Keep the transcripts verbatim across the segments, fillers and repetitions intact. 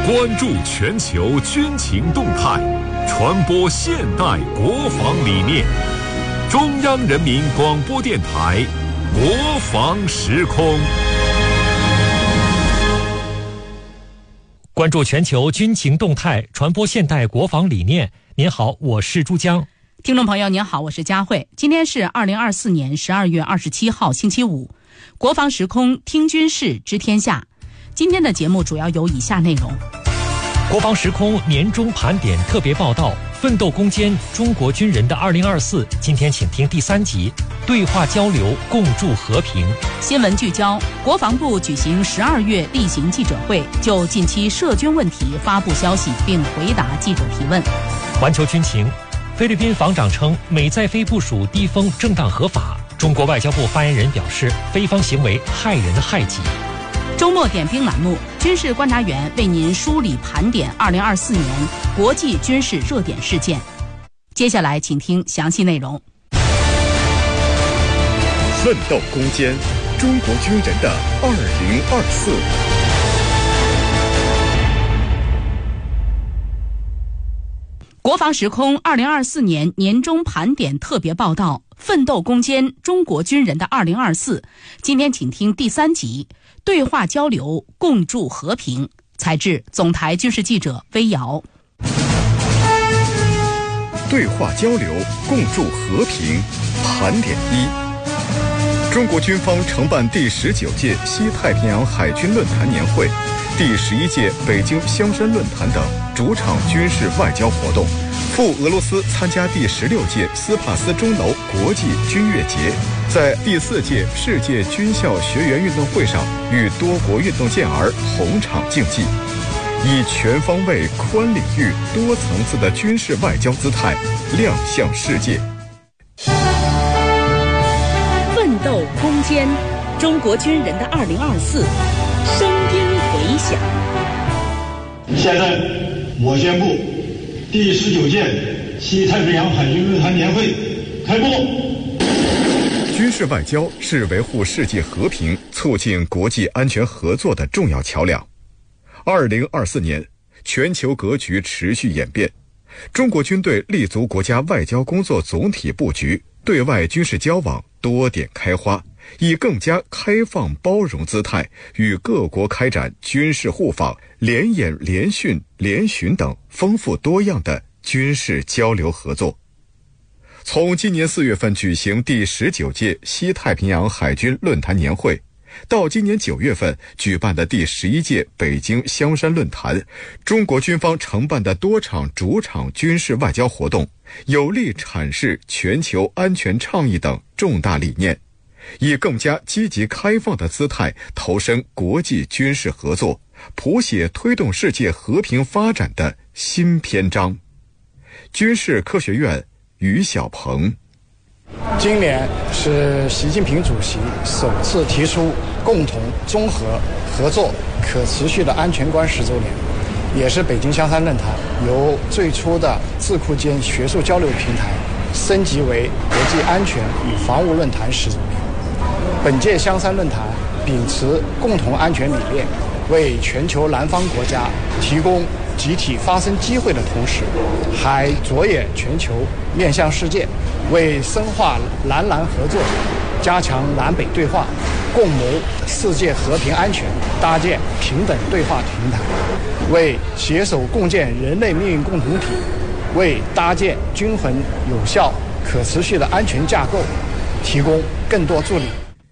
关注全球军情动态，传播现代国防理念。中央人民广播电台国防时空。 关注全球军情动态，传播现代国防理念。您好，我是珠江。 听众朋友您好，我是佳慧。今天是二零二四年十二月二十七号星期五，国防时空听军事知天下。今天的节目主要有以下内容： 国防时空年终盘点特别报道，奋斗攻坚中国军人的二零二四。今天请听第三集，对话交流，共筑和平。 新闻聚焦：国防部举行十二月例行记者会，就近期涉军问题发布消息，并回答记者提问。 环球军情：菲律宾防长称美在菲部署低风正当合法，中国外交部发言人表示，菲方行为害人害己。 周末点兵栏目，军事观察员为您梳理盘点二零二四年国际军事热点事件。接下来请听详细内容。 奋斗攻坚中国军人的二零二四。 国防时空二零二四年年终盘点特别报道，奋斗攻坚中国军人的二零二四。今天请听第三集，对话交流，共筑和平。采制总台军事记者微瑶。 对话交流，共筑和平。盘点一：中国军方承办第十九届西太平洋海军论坛年会、第十一届北京香山论坛等主场军事外交活动，赴俄罗斯参加第十六届斯帕斯钟楼国际军乐节，在第四届世界军校学员运动会上与多国运动健儿同场竞技，以全方位、宽领域、多层次的军事外交姿态亮相世界。 奋斗攻坚中国军人的二零二四，声音回响。 现在我宣布，第十九届西太平洋海军论坛年会开幕。 军事外交是维护世界和平、促进国际安全合作的重要桥梁。二零二四年，全球格局持续演变，中国军队立足国家外交工作总体布局，对外军事交往多点开花，以更加开放包容姿态与各国开展军事互访、联演、联训、联巡等丰富多样的军事交流合作。从今年四月份举行第十九届西太平洋海军论坛年会，到今年九月份举办的第十一届北京香山论坛，中国军方承办的多场主场军事外交活动，有力阐释全球安全倡议等重大理念，以更加积极开放的姿态投身国际军事合作，谱写推动世界和平发展的新篇章。军事科学院于小鹏： 今年是习近平主席首次提出共同综合合作可持续的安全观十周年，也是北京香山论坛由最初的智库间学术交流平台升级为国际安全与防务论坛十周年。本届香山论坛秉持共同安全理念，为全球南方国家提供集体发声机会的同时，还着眼全球，面向世界，为深化南南合作、加强南北对话、共谋世界和平安全搭建平等对话平台，为携手共建人类命运共同体，为搭建均衡、有效、可持续的安全架构提供更多助力。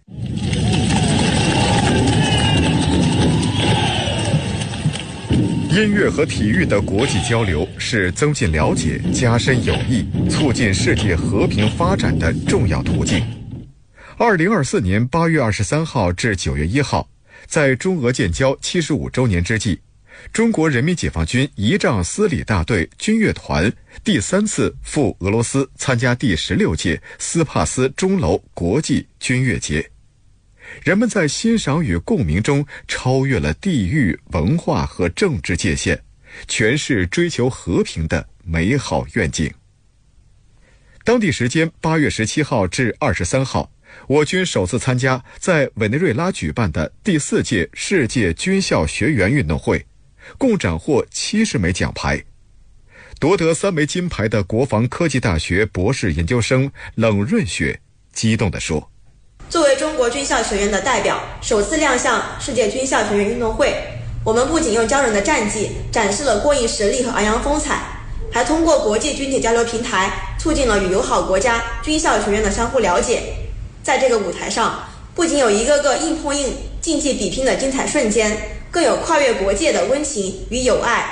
音乐和体育的国际交流是增进了解、加深友谊、促进世界和平发展的重要途径。二零二四年八月二十三号至九月一号，在中俄建交七十五周年之际，中国人民解放军仪仗司礼大队军乐团第三次赴俄罗斯参加第十六届斯帕斯钟楼国际军乐节。人们在欣赏与共鸣中超越了地域、文化和政治界限，诠释追求和平的美好愿景。当地时间八月十七号至二十三号，我军首次参加在委内瑞拉举办的第四届世界军校学员运动会， 共斩获七十枚奖牌。夺得三枚金牌的国防科技大学博士研究生冷润雪激动地说： 作为中国军校学院的代表，首次亮相世界军校学院运动会，我们不仅用骄人的战绩展示了过硬实力和昂扬风采，还通过国际军体交流平台促进了与友好国家军校学院的相互了解。在这个舞台上，不仅有一个个硬碰硬、竞技比拼的精彩瞬间，更有跨越国界的温情与友爱。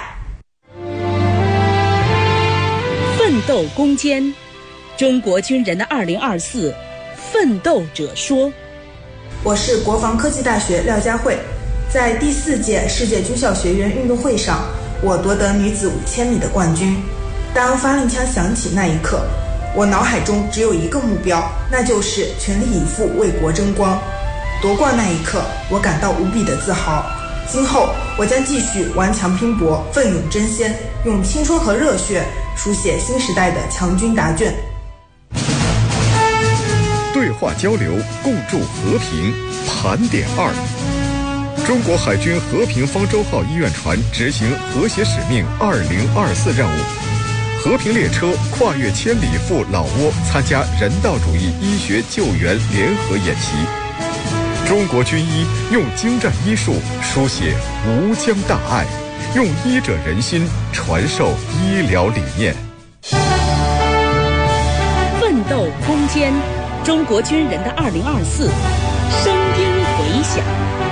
奋斗攻坚，中国军人的二零二四，奋斗者说。 我是国防科技大学廖佳慧，在第四届世界军校学院运动会上，我夺得女子五千米的冠军。当发令枪响起那一刻，我脑海中只有一个目标，那就是全力以赴为国争光。夺冠那一刻，我感到无比的自豪。今后我将继续顽强拼搏，奋勇争先，用青春和热血书写新时代的强军答卷。 对话交流，共筑和平。盘点二：中国海军和平方舟号医院船执行和谐使命二零二四任务。和平列车跨越千里赴老挝参加人道主义医学救援联合演习。中国军医用精湛医术书写吴江大爱，用医者仁心传授医疗理念。 奋斗攻坚，中国军人的二零二四，声音回响。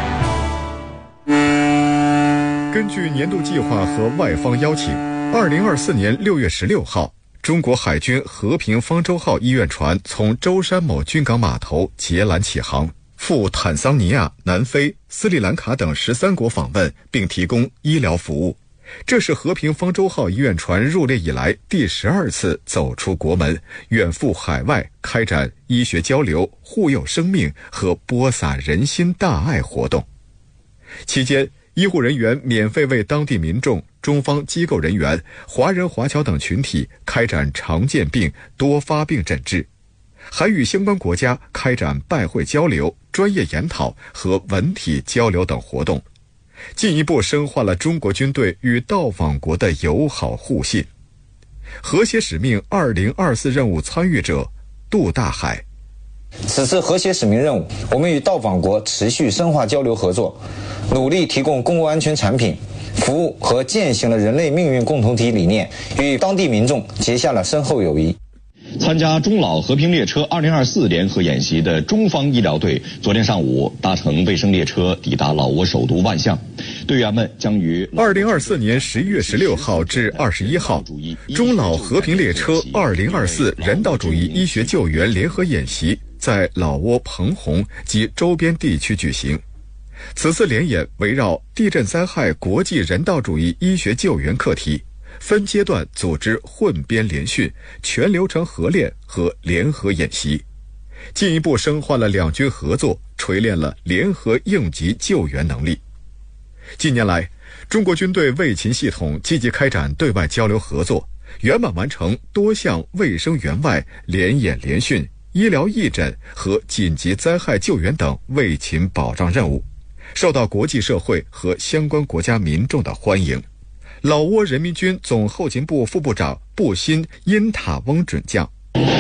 根据年度计划和外方邀请，二零二四年六月十六号，中国海军和平方舟号医院船从舟山某军港码头截缆起航，赴坦桑尼亚、南非、斯里兰卡等十三国访问，并提供医疗服务。这是和平方舟号医院船入列以来第十二次走出国门，远赴海外开展医学交流、护佑生命和播撒人心大爱活动。期间，医护人员免费为当地民众、中方机构人员、华人华侨等群体开展常见病、多发病诊治，还与相关国家开展拜会交流、专业研讨和文体交流等活动，进一步深化了中国军队与到访国的友好互信。和谐使命二零二四任务参与者杜大海： 此次和谐使命任务，我们与到访国持续深化交流合作，努力提供公共安全产品、服务和践行了人类命运共同体理念，与当地民众结下了深厚友谊。 参加中老和平列车二零二四联合演习的中方医疗队昨天上午搭乘卫生列车抵达老挝首都万象，队员们将于二零二四年十一月十六号至二十一号，中老和平列车二零二四人道主义医学救援联合演习在老挝彭洪及周边地区举行。此次联演围绕地震灾害国际人道主义医学救援课题，分阶段组织混编联训、全流程合练和联合演习，进一步深化了两军合作，锤炼了联合应急救援能力。近年来，中国军队卫勤系统积极开展对外交流合作，圆满完成多项卫生援外联演联训、医疗义诊和紧急灾害救援等卫勤保障任务，受到国际社会和相关国家民众的欢迎。老挝人民军总后勤部副部长布辛因塔翁准将：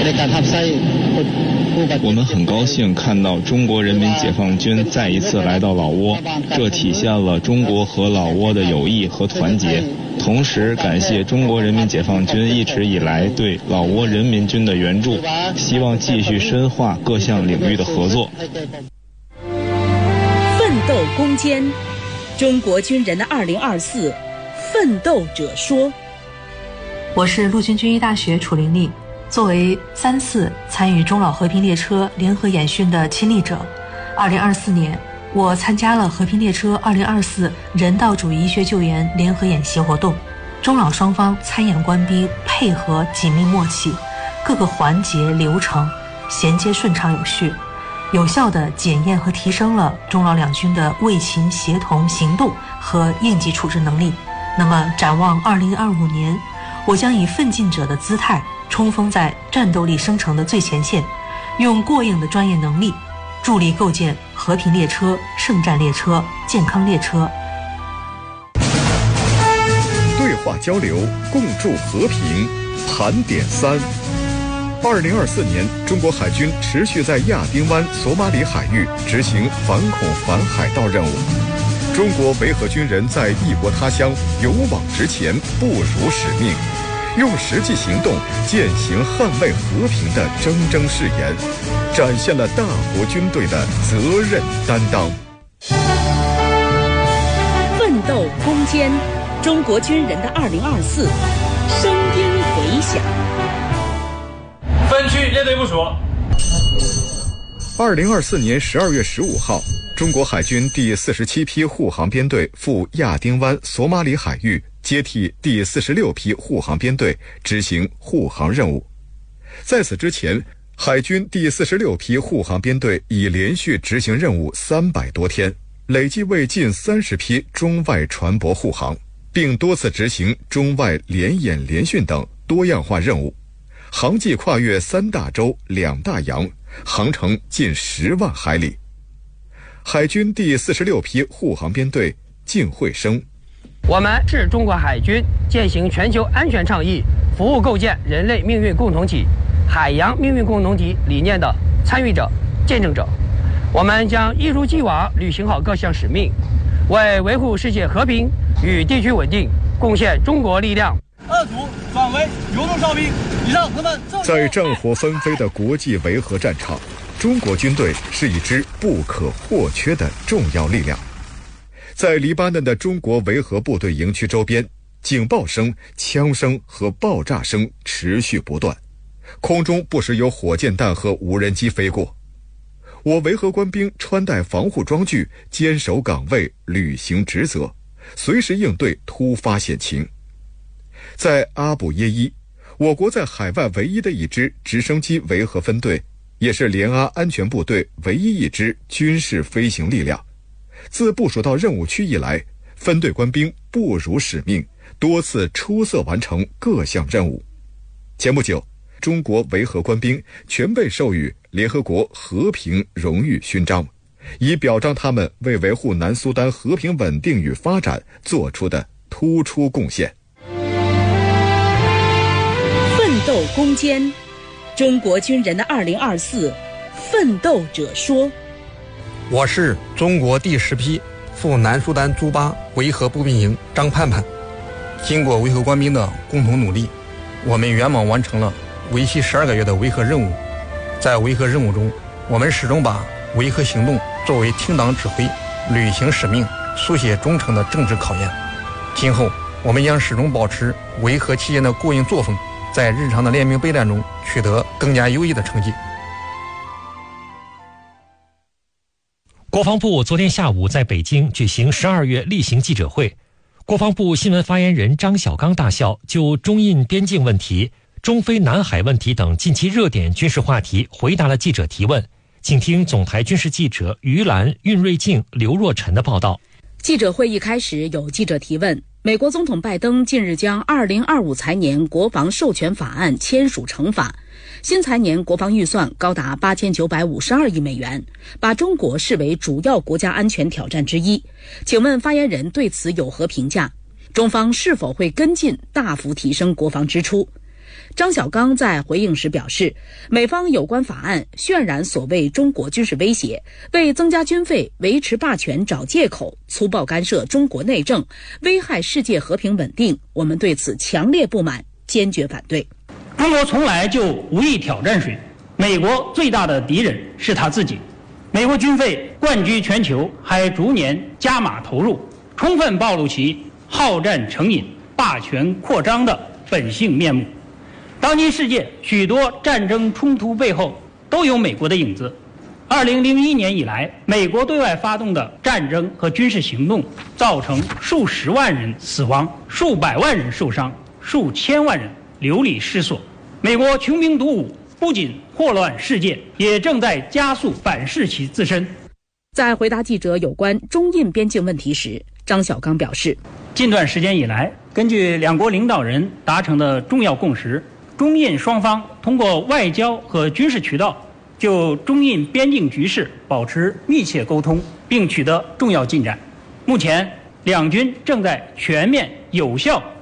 我们很高兴看到中国人民解放军再一次来到老挝，这体现了中国和老挝的友谊和团结。同时感谢中国人民解放军一直以来对老挝人民军的援助，希望继续深化各项领域的合作。 奋斗攻坚，中国军人的二零二四，奋斗者说。 我是陆军军医大学楚玲丽，作为三次参与中老和平列车联合演训的亲历者，二零二四年我参加了和平列车二零二四人道主义医学救援联合演习活动，中老双方参演官兵配合紧密默契，各个环节流程衔接顺畅有序，有效地检验和提升了中老两军的卫勤协同行动和应急处置能力。那么展望二零二五年，我将以奋进者的姿态冲锋在战斗力生成的最前线，用过硬的专业能力助力构建和平列车、圣战列车、健康列车。 话交流，共筑和平。盘点三。二零二四年，中国海军持续在亚丁湾、索马里海域执行反恐反海盗任务。中国维和军人在异国他乡勇往直前，不辱使命，用实际行动践行捍卫和平的铮铮誓言，展现了大国军队的责任担当。 奋斗攻坚，中国军人的二零二四，声音回响。 分区列队部署。 二零二四年十二月十五号，中国海军第四十七批护航编队赴亚丁湾、索马里海域，接替第四十六批护航编队执行护航任务。在此之前，海军第四十六批护航编队已连续执行任务三百多天，累计为近三十批中外船舶护航，并多次执行中外联演联训等多样化任务，航迹跨越三大洲、两大洋，航程近十万海里。海军第四十六批护航编队靳惠生： 我们是中国海军践行全球安全倡议、服务构建人类命运共同体、海洋命运共同体理念的参与者、见证者。我们将一如既往履行好各项使命，为维护世界和平与地区稳定贡献中国力量。 二组转为游动哨兵，以上同志们。 在战火纷飞的国际维和战场，中国军队是一支不可或缺的重要力量。在黎巴嫩的中国维和部队营区周边，警报声、枪声和爆炸声持续不断，空中不时有火箭弹和无人机飞过。我维和官兵穿戴防护装具，坚守岗位，履行职责，随时应对突发险情。在阿卜耶伊，我国在海外唯一的一支直升机维和分队，也是联阿安全部队唯一一支军事飞行力量。自部署到任务区以来，分队官兵不辱使命，多次出色完成各项任务。前不久，中国维和官兵全被授予联合国和平荣誉勋章，以表彰他们为维护南苏丹和平稳定与发展做出的突出贡献。 奋斗攻坚，中国军人的二零二四，奋斗者说。 我是中国第十批赴南苏丹朱巴维和步兵营张盼盼。经过维和官兵的共同努力，我们圆满完成了为期十二个月的维和任务。在维和任务中，我们始终把维和行动作为听党指挥、履行使命、书写忠诚的政治考验。今后我们将始终保持维和期间的过硬作风，在日常的练兵备战中取得更加优异的成绩。 国防部昨天下午在北京举行十二月例行记者会，国防部新闻发言人张晓刚大校就中印边境问题、中非南海问题等近期热点军事话题回答了记者提问。请听总台军事记者于兰、运瑞静、刘若晨的报道。 记者会一开始有记者提问，美国总统拜登近日将二零二五财年国防授权法案签署成法，新财年国防预算高达八千九百五十二亿美元，把中国视为主要国家安全挑战之一。请问发言人对此有何评价？中方是否会跟进大幅提升国防支出？张晓刚在回应时表示，美方有关法案渲染所谓中国军事威胁，为增加军费、维持霸权找借口，粗暴干涉中国内政，危害世界和平稳定，我们对此强烈不满，坚决反对。 中国从来就无意挑战谁，美国最大的敌人是他自己。美国军费冠居全球，还逐年加码投入，充分暴露其好战成瘾、霸权扩张的本性面目。当今世界许多战争冲突背后都有美国的影子。二零零一年以来，美国对外发动的战争和军事行动，造成数十万人死亡、数百万人受伤、数千万人流离失所。美国穷兵黩武，不仅祸乱世界，也正在加速反噬其自身。 在回答记者有关中印边境问题时，张晓刚表示， 近段时间以来，根据两国领导人达成的重要共识，中印双方通过外交和军事渠道就中印边境局势保持密切沟通，并取得重要进展。目前，两军正在全面有效落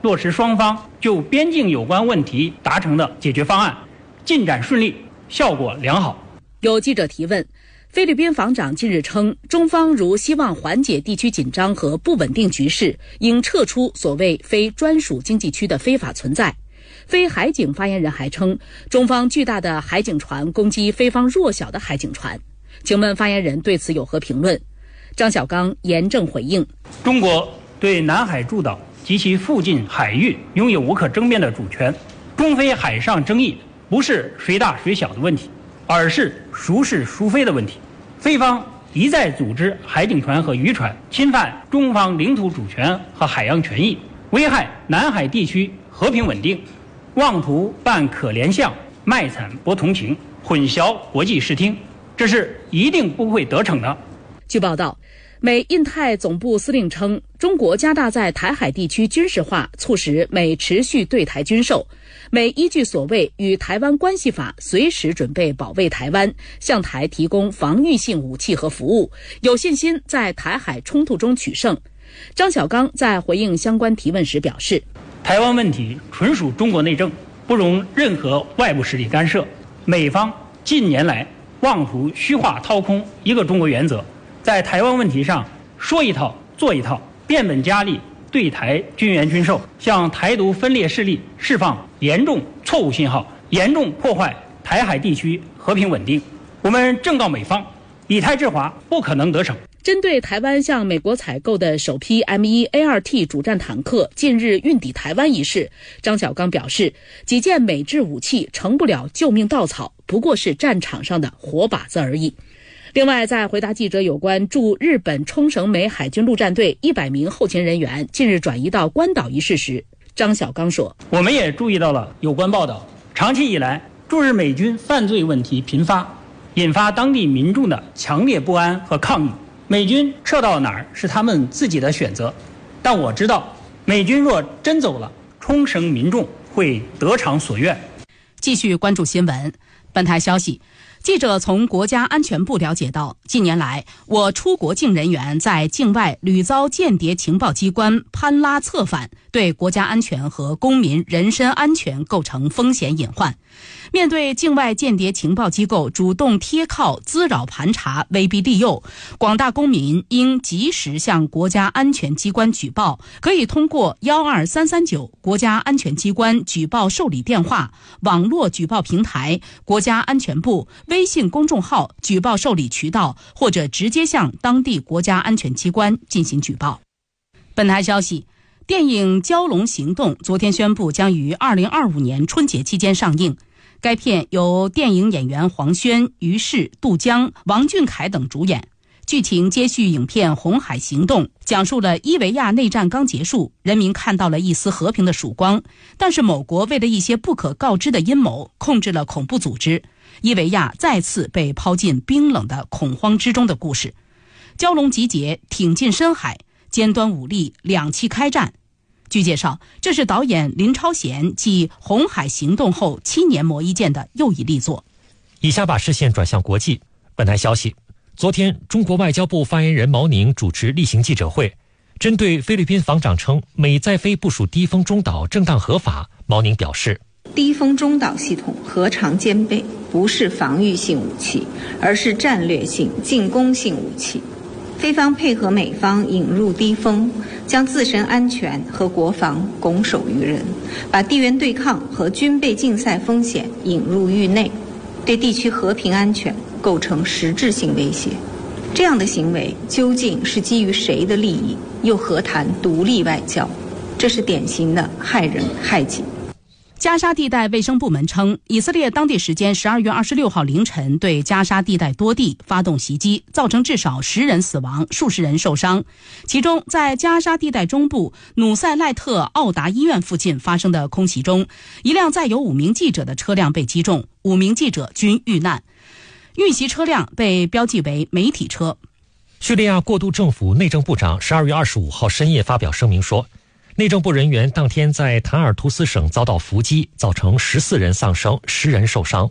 落实双方就边境有关问题达成的解决方案，进展顺利，效果良好。 有记者提问，菲律宾防长近日称，中方如希望缓解地区紧张和不稳定局势，应撤出所谓非专属经济区的非法存在。非海警发言人还称，中方巨大的海警船攻击菲方弱小的海警船。请问发言人对此有何评论？张小刚严正回应： 中国对南海诸岛及其附近海域拥有无可争辩的主权，中菲海上争议不是谁大谁小的问题，而是孰是孰非的问题。菲方一再组织海警船和渔船侵犯中方领土主权和海洋权益，危害南海地区和平稳定，妄图扮可怜相，卖惨博同情，混淆国际视听，这是一定不会得逞的。 据报道，美印太总部司令称，中国加大在台海地区军事化，促使美持续对台军售。美依据所谓与台湾关系法，随时准备保卫台湾，向台提供防御性武器和服务，有信心在台海冲突中取胜。张小刚在回应相关提问时表示， 台湾问题纯属中国内政，不容任何外部势力干涉。美方近年来妄图虚化掏空一个中国原则，在台湾问题上说一套做一套，变本加厉对台军援军售，向台独分裂势力释放严重错误信号，严重破坏台海地区和平稳定。我们正告美方，以台制华不可能得逞。 针对台湾向美国采购的首批 M 一 A 二 T 主战坦克近日运抵台湾一事，张小刚表示，几件美制武器成不了救命稻草，不过是战场上的活靶子而已。另外，在回答记者有关驻日本冲绳美海军陆战队一百名后勤人员近日转移到关岛一事时，张小刚说， 我们也注意到了有关报道，长期以来驻日美军犯罪问题频发，引发当地民众的强烈不安和抗议。美军撤到哪儿是他们自己的选择，但我知道美军若真走了，冲绳民众会得偿所愿。 继续关注新闻。本台消息，记者从国家安全部了解到，近年来我出国境人员在境外屡遭间谍情报机关攀拉策反，对国家安全和公民人身安全构成风险隐患。面对境外间谍情报机构主动贴靠、滋扰盘查、威逼利诱，广大公民应及时向国家安全机关举报，可以通过一二三三九国家安全机关举报受理电话、网络举报平台、国家安全部微信公众号举报受理渠道，或者直接向当地国家安全机关进行举报。本台消息，电影《蛟龙行动》昨天宣布将于二零二五年春节期间上映。该片由电影演员黄轩、于适、杜江、王俊凯等主演。剧情接续影片《红海行动》，讲述了伊维亚内战刚结束，人民看到了一丝和平的曙光，但是某国为了一些不可告知的阴谋，控制了恐怖组织，伊维亚再次被抛进冰冷的恐慌之中的故事。蛟龙集结，挺进深海，尖端武力两栖开战。据介绍，这是导演林超贤继《红海行动》后七年磨一剑的又一力作。 以下把视线转向国际。本台消息，昨天中国外交部发言人毛宁主持例行记者会，针对菲律宾防长称美在菲部署低风中岛正当合法，毛宁表示， 低风中岛系统核常兼备，不是防御性武器，而是战略性进攻性武器。菲方配合美方引入低风，将自身安全和国防拱手于人，把地缘对抗和军备竞赛风险引入域内，对地区和平安全构成实质性威胁。这样的行为究竟是基于谁的利益？又何谈独立外交？这是典型的害人害己。 加沙地带卫生部门称，以色列当地时间十二月二十六号凌晨对加沙地带多地发动袭击，造成至少十人死亡，数十人受伤。其中，在加沙地带中部努塞赖特奥达医院附近发生的空袭中，一辆载有五名记者的车辆被击中，五名记者均遇难。遇袭车辆被标记为媒体车。 叙利亚过渡政府内政部长十二月二十五号深夜发表声明说，内政部人员当天在坦尔图斯省遭到伏击，造成十四人丧生，十人受伤。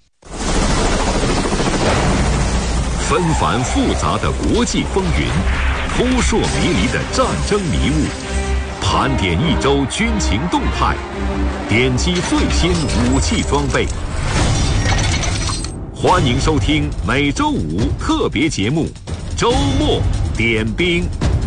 纷繁复杂的国际风云，扑朔迷离的战争迷雾， 盘点一周军情动态，点击最新武器装备。欢迎收听每周五特别节目《周末点兵》。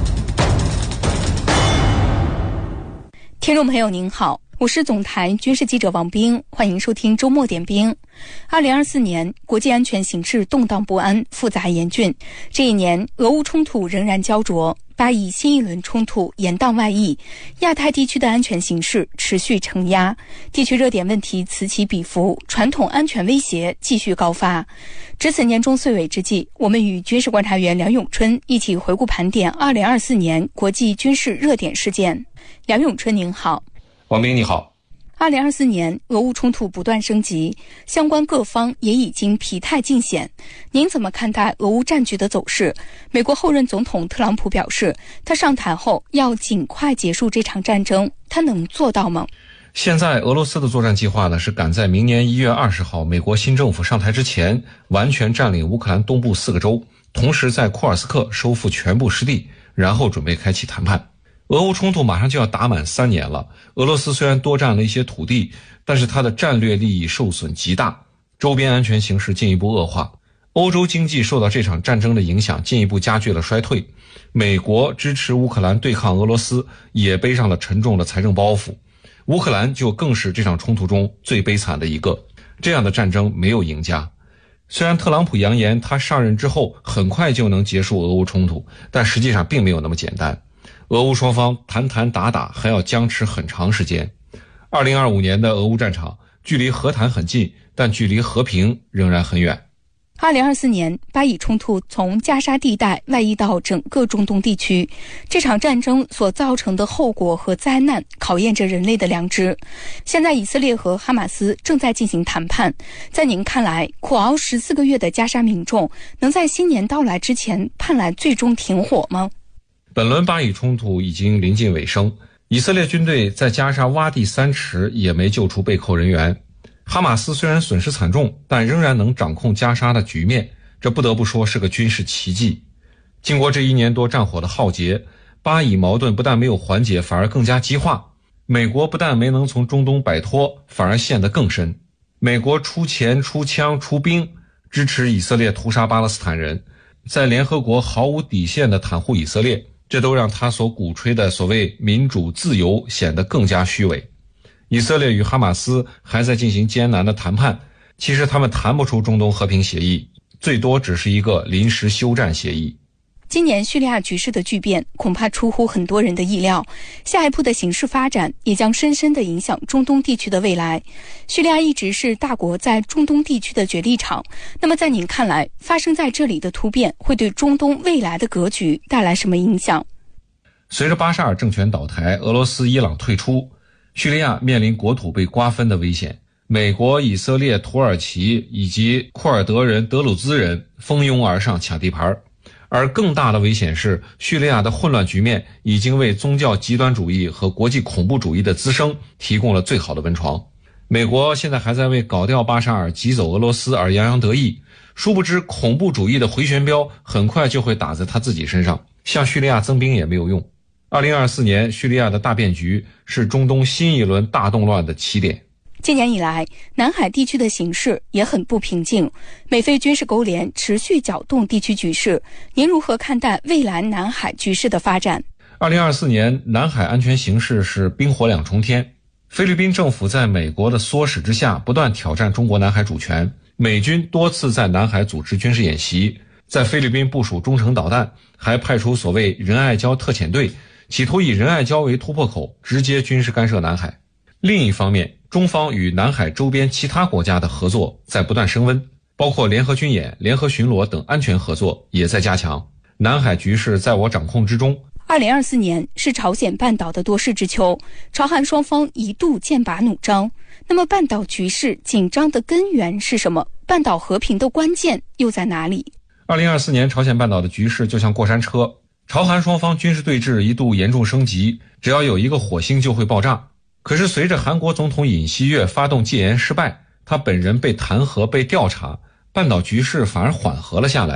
听众朋友您好，我是总台军事记者王斌，欢迎收听周末点兵。二零二四年，国际安全形势动荡不安、复杂严峻。这一年，俄乌冲突仍然焦灼，巴以新一轮冲突延宕外溢，亚太地区的安全形势持续承压，地区热点问题此起彼伏，传统安全威胁继续高发。值此年终岁尾之际，我们与军事观察员梁永春一起回顾盘点二零二四年国际军事热点事件。梁永春您好。 王斌你好。 二零二四年，俄乌冲突不断升级，相关各方也已经疲态尽显。您怎么看待俄乌战局的走势？美国后任总统特朗普表示，他上台后要尽快结束这场战争，他能做到吗？ 现在俄罗斯的作战计划呢，是赶在明年一月二十号美国新政府上台之前，完全占领乌克兰东部四个州，同时在库尔斯克收复全部失地，然后准备开启谈判。俄乌冲突马上就要打满三年了，俄罗斯虽然多占了一些土地，但是它的战略利益受损极大，周边安全形势进一步恶化，欧洲经济受到这场战争的影响，进一步加剧了衰退。美国支持乌克兰对抗俄罗斯，也背上了沉重的财政包袱。乌克兰就更是这场冲突中最悲惨的一个，这样的战争没有赢家。虽然特朗普扬言他上任之后很快就能结束俄乌冲突，但实际上并没有那么简单。俄乌双方谈谈打打还要僵持很长时间。二零二五年的俄乌战场距离和谈很近，但距离和平仍然很远。 二零二四年，巴以冲突从加沙地带外溢到整个中东地区，这场战争所造成的后果和灾难考验着人类的良知。现在以色列和哈马斯正在进行谈判，在您看来，苦熬十四个月的加沙民众能在新年到来之前盼来最终停火吗？ 本轮巴以冲突已经临近尾声，以色列军队在加沙挖地三尺也没救出被扣人员。哈马斯虽然损失惨重，但仍然能掌控加沙的局面，这不得不说是个军事奇迹。经过这一年多战火的浩劫，巴以矛盾不但没有缓解，反而更加激化。美国不但没能从中东摆脱，反而陷得更深。美国出钱出枪出兵支持以色列屠杀巴勒斯坦人，在联合国毫无底线地袒护以色列，这都让他所鼓吹的所谓民主自由显得更加虚伪。以色列与哈马斯还在进行艰难的谈判，其实他们谈不出中东和平协议，最多只是一个临时休战协议。 今年叙利亚局势的巨变恐怕出乎很多人的意料，下一步的形势发展也将深深地影响中东地区的未来。叙利亚一直是大国在中东地区的角力场，那么在您看来，发生在这里的突变会对中东未来的格局带来什么影响？ 随着巴沙尔政权倒台，俄罗斯、伊朗退出，叙利亚面临国土被瓜分的危险。美国、以色列、土耳其以及库尔德人、德鲁兹人蜂拥而上抢地盘。而更大的危险是，叙利亚的混乱局面已经为宗教极端主义和国际恐怖主义的滋生提供了最好的温床。美国现在还在为搞掉巴沙尔、挤走俄罗斯而洋洋得意，殊不知恐怖主义的回旋镖很快就会打在他自己身上，向叙利亚增兵也没有用。二零二四年叙利亚的大变局是中东新一轮大动乱的起点。 今年以来，南海地区的形势也很不平静，美菲军事勾连持续搅动地区局势。您如何看待未来南海局势的发展？ 二零二四年南海安全形势是冰火两重天。菲律宾政府在美国的唆使之下，不断挑战中国南海主权。美军多次在南海组织军事演习，在菲律宾部署中程导弹，还派出所谓仁爱礁特遣队，企图以仁爱礁为突破口，直接军事干涉南海。另一方面，中方与南海周边其他国家的合作在不断升温，包括联合军演、联合巡逻等安全合作也在加强。南海局势在我掌控之中。 二零二四年是朝鲜半岛的多事之秋，朝韩双方一度剑拔弩张。那么半岛局势紧张的根源是什么？半岛和平的关键又在哪里？ 二零二四年朝鲜半岛的局势就像过山车，朝韩双方军事对峙一度严重升级，只要有一个火星就会爆炸。可是随着韩国总统尹锡悦发动戒严失败，他本人被弹劾被调查，半岛局势反而缓和了下来，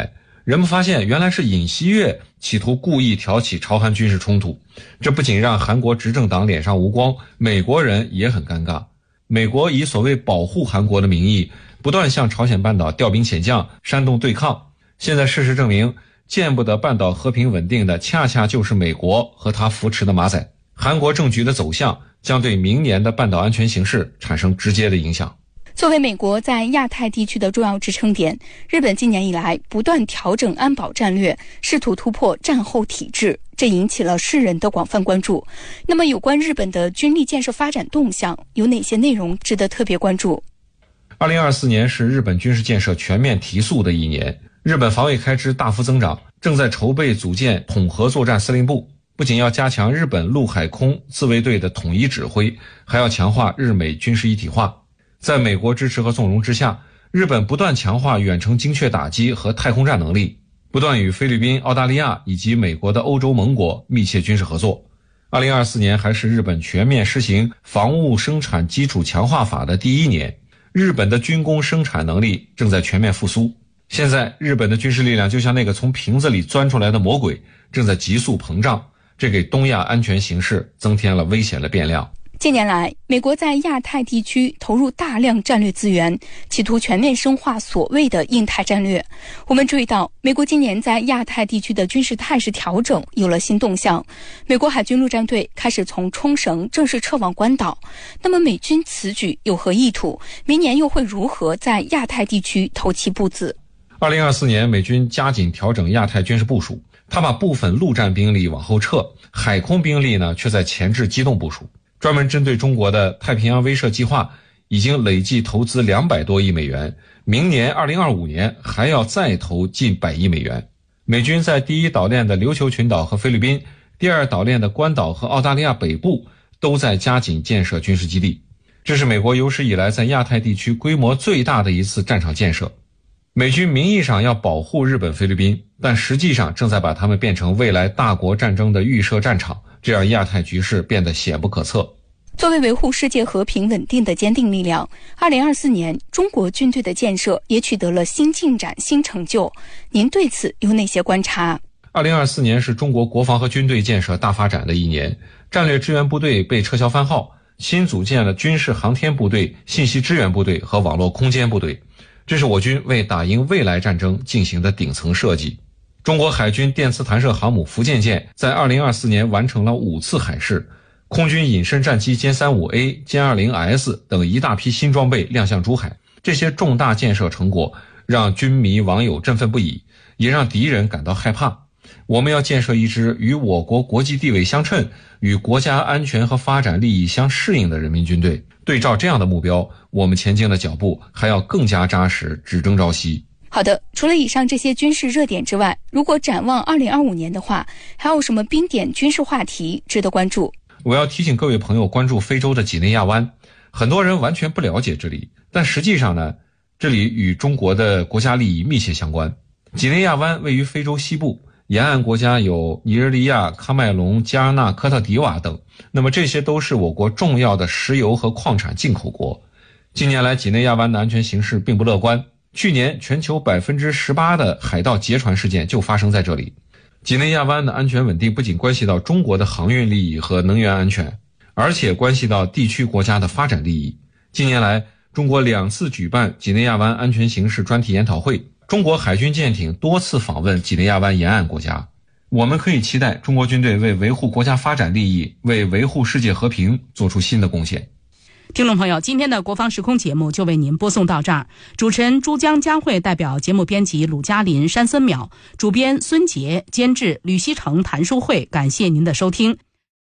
人们发现原来是尹锡悦企图故意挑起朝韩军事冲突，这不仅让韩国执政党脸上无光，美国人也很尴尬。美国以所谓保护韩国的名义，不断向朝鲜半岛调兵遣将，煽动对抗。现在事实证明，见不得半岛和平稳定的恰恰就是美国和他扶持的马仔。韩国政局的走向将对明年的半岛安全形势产生直接的影响。 作为美国在亚太地区的重要支撑点，日本近年以来不断调整安保战略，试图突破战后体制，这引起了世人的广泛关注。那么有关日本的军力建设发展动向，有哪些内容值得特别关注？ 二零二四年是日本军事建设全面提速的一年，日本防卫开支大幅增长，正在筹备组建统合作战司令部，不仅要加强日本陆海空自卫队的统一指挥，还要强化日美军事一体化。在美国支持和纵容之下，日本不断强化远程精确打击和太空战能力，不断与菲律宾、澳大利亚以及美国的欧洲盟国密切军事合作。二零二四年还是日本全面实行防务生产基础强化法的第一年，日本的军工生产能力正在全面复苏。现在日本的军事力量就像那个从瓶子里钻出来的魔鬼，正在急速膨胀，这给东亚安全形势增添了危险的变量。 近年来，美国在亚太地区投入大量战略资源，企图全面深化所谓的印太战略。我们注意到，美国今年在亚太地区的军事态势调整有了新动向。美国海军陆战队开始从冲绳正式撤往关岛。那么美军此举有何意图？明年又会如何在亚太地区投其步子？ 二零二四年，美军加紧调整亚太军事部署，他把部分陆战兵力往后撤，海空兵力呢却在前置机动部署。专门针对中国的太平洋威慑计划已经累计投资两百多亿美元，明年二零二五年还要再投近百亿美元。美军在第一岛链的琉球群岛和菲律宾，第二岛链的关岛和澳大利亚北部都在加紧建设军事基地。这是美国有史以来在亚太地区规模最大的一次战场建设。美军名义上要保护日本、菲律宾，但实际上正在把他们变成未来大国战争的预设战场，这样亚太局势变得险不可测。 作为维护世界和平稳定的坚定力量，二零二四年中国军队的建设也取得了新进展、新成就。您对此有哪些观察？ 二零二四年是中国国防和军队建设大发展的一年，战略支援部队被撤销番号，新组建了军事航天部队、信息支援部队和网络空间部队。这是我军为打赢未来战争进行的顶层设计。中国海军电磁弹射航母福建舰在二零二四年完成了五次海试，空军隐身战机歼三五 A、歼二零 S 等一大批新装备亮相珠海。这些重大建设成果让军迷网友振奋不已，也让敌人感到害怕。我们要建设一支与我国国际地位相称、与国家安全和发展利益相适应的人民军队。对照这样的目标，我们前进的脚步还要更加扎实，只争朝夕。 好的，除了以上这些军事热点之外，如果展望二零二五年的话，还有什么冰点军事话题值得关注？ 我要提醒各位朋友关注非洲的几内亚湾。很多人完全不了解这里，但实际上呢，这里与中国的国家利益密切相关。几内亚湾位于非洲西部，沿岸国家有尼日利亚、喀麦隆、加纳、科特迪瓦等，那么这些都是我国重要的石油和矿产进口国。近年来，几内亚湾的安全形势并不乐观。去年，全球 百分之十八 的海盗劫船事件就发生在这里。几内亚湾的安全稳定不仅关系到中国的航运利益和能源安全，而且关系到地区国家的发展利益。近年来，中国两次举办几内亚湾安全形势专题研讨会，中国海军舰艇多次访问几内亚湾沿岸国家。我们可以期待中国军队为维护国家发展利益、为维护世界和平做出新的贡献。 听众朋友，今天的国防时空节目就为您播送到这儿。主持人珠江佳慧代表节目编辑鲁嘉林、山森淼，主编孙杰，监制吕锡成、谭淑慧，感谢您的收听。